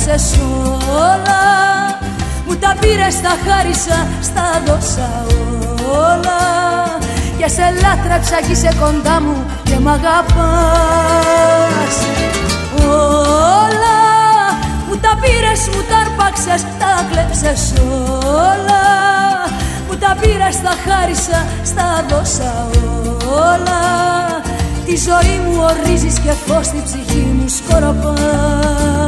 κλέψες όλα. Μου τα πήρες, τα χάρισα, στα δώσα όλα. Και σε λάτρεψα κι είσαι κοντά μου και μ' αγαπάς. Όλα μου τα πήρες, μου τα αρπάξες, τα κλέψες όλα. Μου τα πήρες, τα χάρισα, στα δώσα όλα. Τη ζωή μου ορίζεις και φως στην ψυχή μου σκορπάς.